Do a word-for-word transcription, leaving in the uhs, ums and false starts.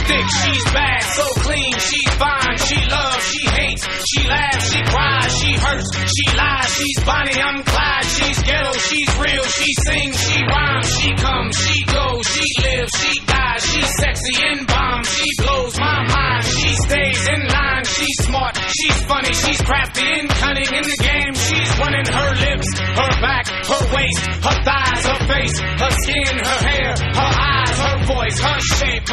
thick, she's bad, so clean, she's fine, she loves, she hates, she laughs, she cries, she hurts, she lies, she's Bonnie, I'm Clyde, she's ghetto, she's real, she sings, she rhymes, she comes, she goes, she lives, she dies, she's sexy and bomb, she blows my mind, she stays in line, she's smart, she's funny, she's crafty and cunning in the game, she's running her lips, her back, her waist, her thighs, her face, her skin, her hair, her eyes, her voice, her shape,